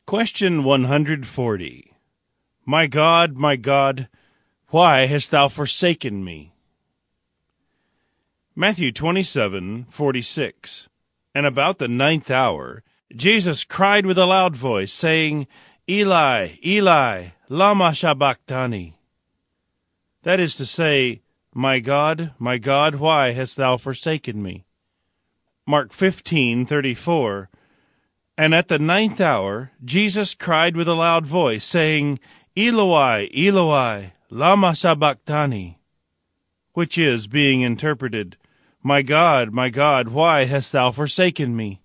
Question 140. My God, why hast thou forsaken me? Matthew 27:46. And about the 9th hour, Jesus cried with a loud voice, saying, Eli, Eli, lama sabachthani? That is to say, my God, why hast thou forsaken me? Mark 15:34. And at the 9th hour, Jesus cried with a loud voice, saying, Eloi, Eloi, lama sabachthani? Which is, being interpreted, my God, why hast thou forsaken me?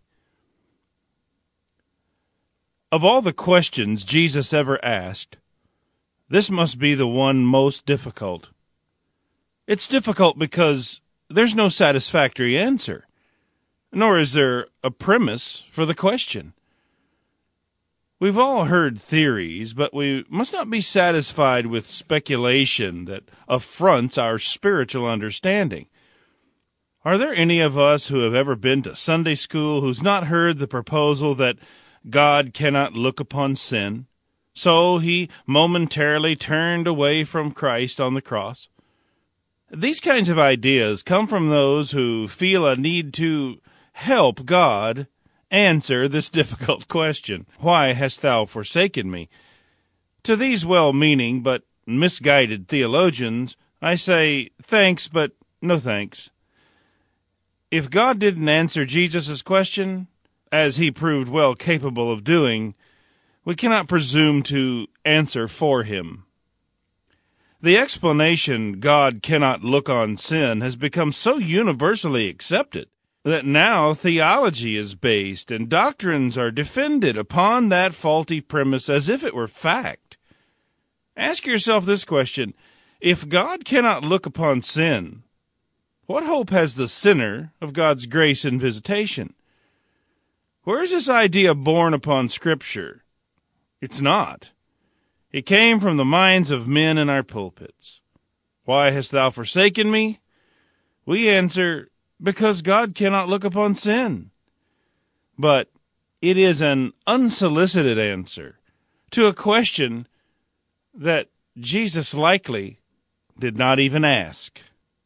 Of all the questions Jesus ever asked, this must be the one most difficult. It's difficult because there's no satisfactory answer, nor is there a premise for the question. We've all heard theories, but we must not be satisfied with speculation that affronts our spiritual understanding. Are there any of us who have ever been to Sunday school who's not heard the proposal that God cannot look upon sin, so he momentarily turned away from Christ on the cross? These kinds of ideas come from those who feel a need to help God answer this difficult question, why hast thou forsaken me? To these well-meaning but misguided theologians, I say, thanks, but no thanks. If God didn't answer Jesus' question, as he proved well capable of doing, we cannot presume to answer for him. The explanation God cannot look on sin has become so universally accepted that now theology is based and doctrines are defended upon that faulty premise as if it were fact. Ask yourself this question: if God cannot look upon sin, what hope has the sinner of God's grace and visitation? Where is this idea born upon Scripture? It's not. It came from the minds of men in our pulpits. Why hast thou forsaken me? We answer, because God cannot look upon sin. But it is an unsolicited answer to a question that Jesus likely did not even ask.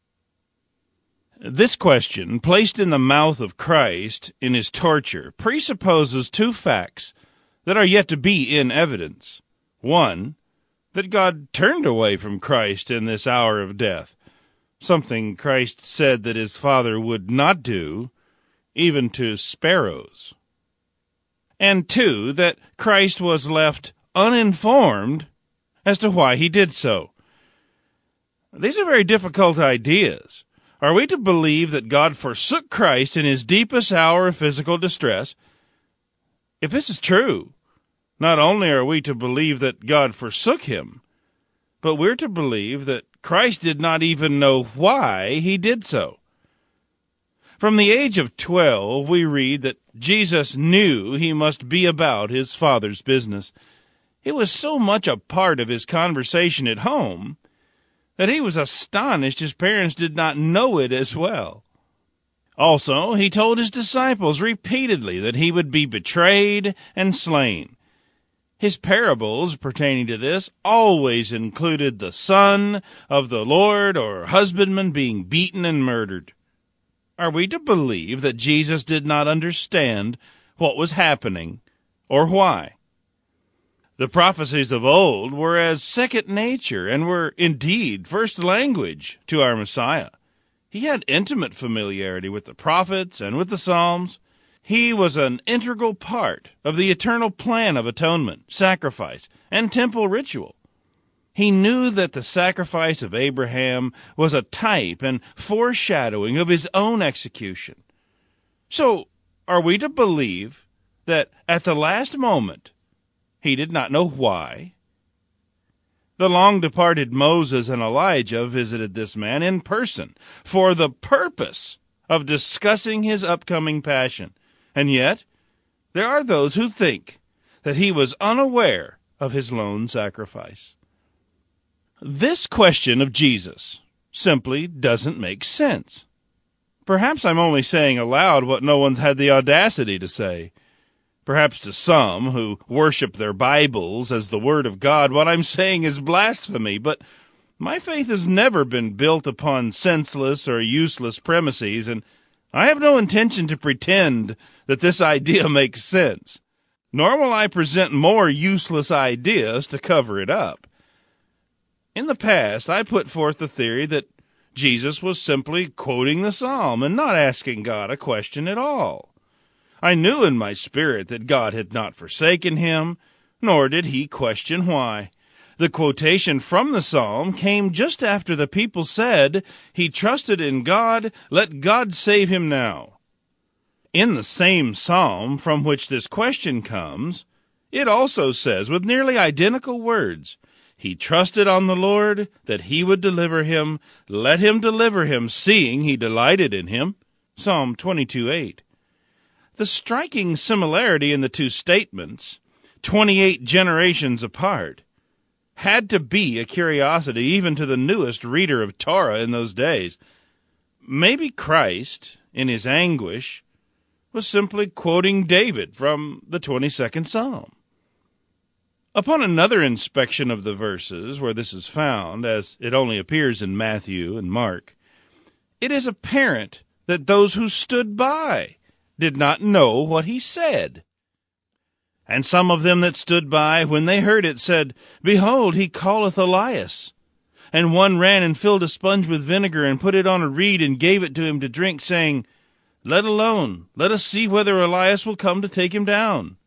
This question, placed in the mouth of Christ in his torture, presupposes two facts that are yet to be in evidence. One, that God turned away from Christ in this hour of death, something Christ said that his Father would not do, even to sparrows. And two, that Christ was left uninformed as to why he did so. These are very difficult ideas. Are we to believe that God forsook Christ in his deepest hour of physical distress? If this is true, not only are we to believe that God forsook him, but we're to believe that Christ did not even know why he did so. From the age of 12, we read that Jesus knew he must be about his Father's business. It was so much a part of his conversation at home that he was astonished his parents did not know it as well. Also, he told his disciples repeatedly that he would be betrayed and slain. His parables pertaining to this always included the son of the Lord or husbandman being beaten and murdered. Are we to believe that Jesus did not understand what was happening or why? The prophecies of old were as second nature and were indeed first language to our Messiah. He had intimate familiarity with the prophets and with the Psalms. He was an integral part of the eternal plan of atonement, sacrifice, and temple ritual. He knew that the sacrifice of Abraham was a type and foreshadowing of his own execution. So, are we to believe that at the last moment, he did not know why? The long-departed Moses and Elijah visited this man in person for the purpose of discussing his upcoming passion. And yet, there are those who think that he was unaware of his lone sacrifice. This question of Jesus simply doesn't make sense. Perhaps I'm only saying aloud what no one's had the audacity to say. Perhaps to some who worship their Bibles as the Word of God, what I'm saying is blasphemy, but my faith has never been built upon senseless or useless premises, and I have no intention to pretend that this idea makes sense, nor will I present more useless ideas to cover it up. In the past, I put forth the theory that Jesus was simply quoting the psalm and not asking God a question at all. I knew in my spirit that God had not forsaken him, nor did he question why. The quotation from the psalm came just after the people said, "He trusted in God, let God save him now." In the same psalm from which this question comes, it also says with nearly identical words, "He trusted on the Lord that he would deliver him. Let him deliver him, seeing he delighted in him." Psalm 22:8. The striking similarity in the two statements, 28 generations apart, had to be a curiosity even to the newest reader of Torah in those days. Maybe Christ, in his anguish, was simply quoting David from the 22nd Psalm. Upon another inspection of the verses where this is found, as it only appears in Matthew and Mark, it is apparent that those who stood by did not know what he said. And some of them that stood by, when they heard it, said, "Behold, he calleth Elias." And one ran and filled a sponge with vinegar, and put it on a reed, and gave it to him to drink, saying, "Let alone, let us see whether Elias will come to take him down."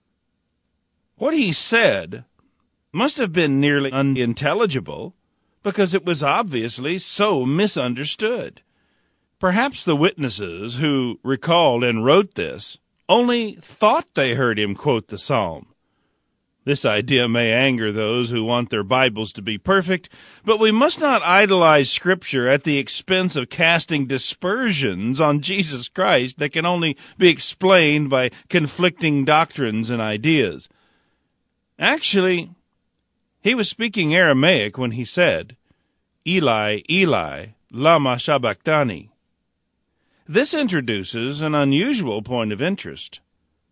What he said must have been nearly unintelligible, because it was obviously so misunderstood. Perhaps the witnesses who recalled and wrote this only thought they heard him quote the psalm. This idea may anger those who want their Bibles to be perfect, but we must not idolize Scripture at the expense of casting dispersions on Jesus Christ that can only be explained by conflicting doctrines and ideas. Actually, he was speaking Aramaic when he said, "Eli, Eli, lama sabachthani." This introduces an unusual point of interest.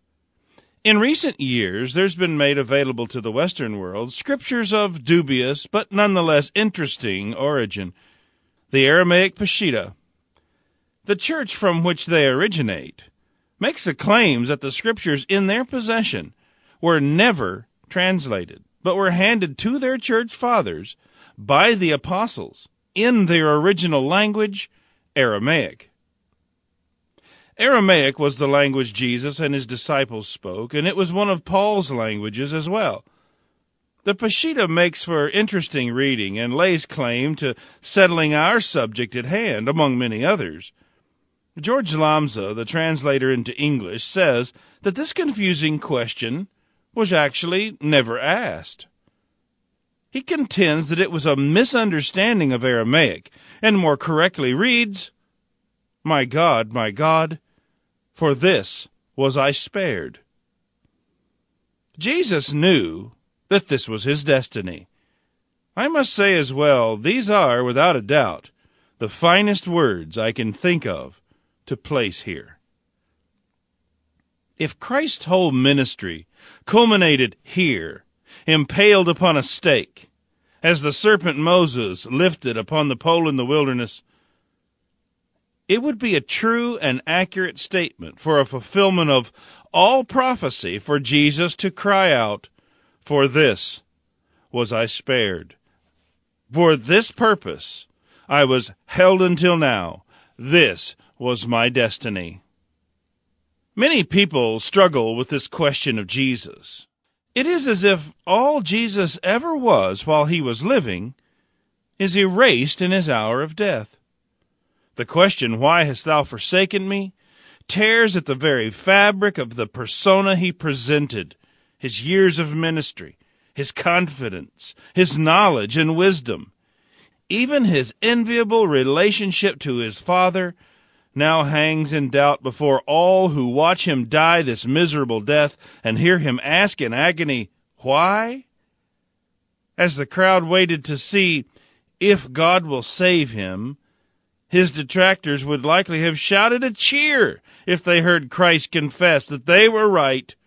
In recent years, there's been made available to the Western world scriptures of dubious but nonetheless interesting origin. The Aramaic Peshitta, the church from which they originate, makes the claims that the scriptures in their possession were never translated, but were handed to their church fathers by the apostles in their original language, Aramaic. Aramaic was the language Jesus and his disciples spoke, and it was one of Paul's languages as well. The Peshitta makes for interesting reading and lays claim to settling our subject at hand, among many others. George Lamza, the translator into English, says that this confusing question was actually never asked. He contends that it was a misunderstanding of Aramaic, and more correctly reads, my God, for this was I spared." Jesus knew that this was his destiny. I must say as well, these are, without a doubt, the finest words I can think of to place here. If Christ's whole ministry culminated here, impaled upon a stake, as the serpent Moses lifted upon the pole in the wilderness, it would be a true and accurate statement for a fulfillment of all prophecy for Jesus to cry out, "For this was I spared. For this purpose I was held until now. This was my destiny." Many people struggle with this question of Jesus. It is as if all Jesus ever was while he was living is erased in his hour of death. The question, "Why hast thou forsaken me?" tears at the very fabric of the persona he presented, his years of ministry, his confidence, his knowledge and wisdom. Even his enviable relationship to his Father now hangs in doubt before all who watch him die this miserable death and hear him ask in agony, "Why?" As the crowd waited to see if God will save him, his detractors would likely have shouted a cheer if they heard Christ confess that they were right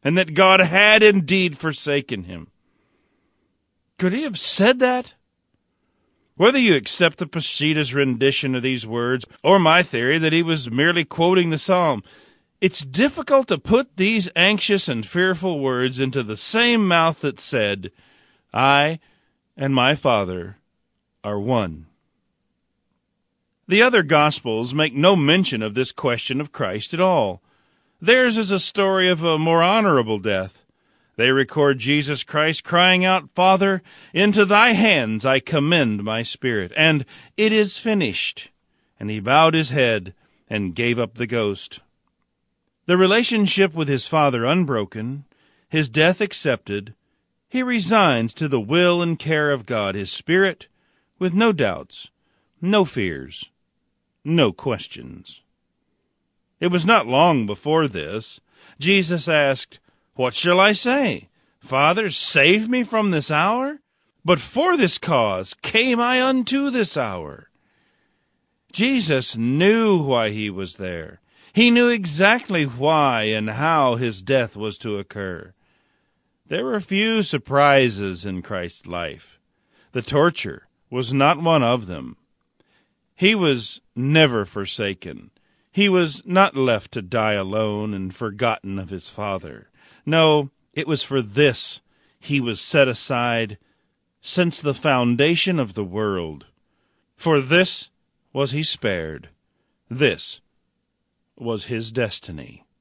and that God had indeed forsaken him. Could he have said that? Whether you accept the Peshitta's rendition of these words or my theory that he was merely quoting the psalm, it's difficult to put these anxious and fearful words into the same mouth that said, "I and my Father are one." The other Gospels make no mention of this question of Christ at all. Theirs is a story of a more honorable death. They record Jesus Christ crying out, "Father, into thy hands I commend my spirit," and "it is finished." And he bowed his head and gave up the ghost. The relationship with his Father unbroken, his death accepted, he resigns to the will and care of God his Spirit, with no doubts, no fears, no questions. It was not long before this Jesus asked, "What shall I say? Father, save me from this hour? But for this cause came I unto this hour." Jesus knew why he was there. He knew exactly why and how his death was to occur. There were few surprises in Christ's life. The torture was not one of them. He was never forsaken. He was not left to die alone and forgotten of his Father. No, it was for this he was set aside since the foundation of the world. For this was he spared. This was his destiny.